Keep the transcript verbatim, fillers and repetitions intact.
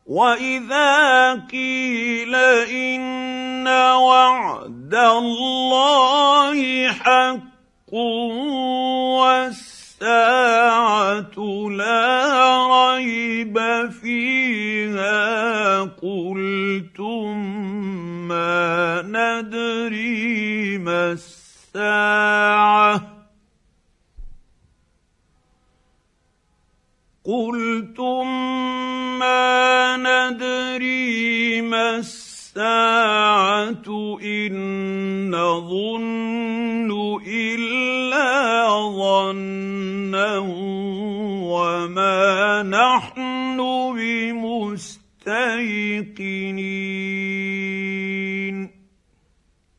واذا قيل ان وعد الله حق والساعه لا ريب فيها قلتم ما ندري ما الساعه قلتم ما ندري ما الساعة إن نظن إلا ظنا وما نحن بمستيقنين